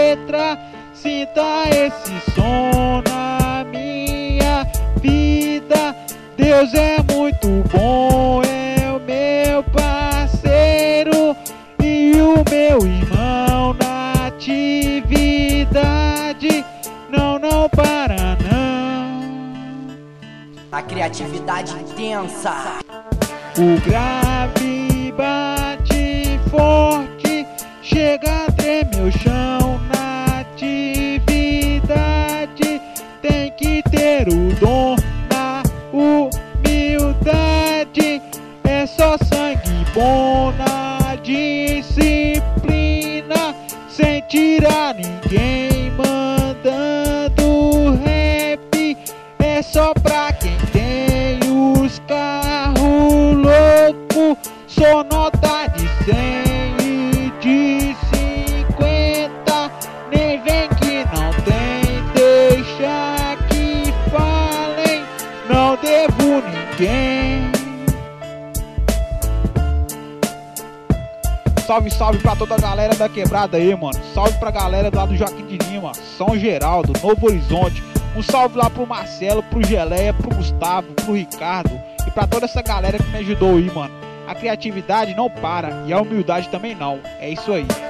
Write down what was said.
letra. Sinta esse som na minha vida. Deus é muito bom, é o meu parceiro e o meu irmão na atividade. Não para não. A criatividade intensa. O grave bate forte, chega a tremer o chão na atividade. Tem que ter o dom na humildade. É só sangue bom na disciplina, sem tirar ninguém, mandando rap. É só pra quem tem os carros loucos, só nota de 100 e de 50. Nem vem que não tem, deixa que falem, não devo ninguém. Salve, salve pra toda a galera da quebrada aí, mano. Salve pra galera lá do Joaquim de Lima, São Geraldo, Novo Horizonte. Um salve lá pro Marcelo, pro Geleia, pro Gustavo, pro Ricardo e pra toda essa galera que me ajudou aí, mano. A criatividade não para e a humildade também não. É isso aí.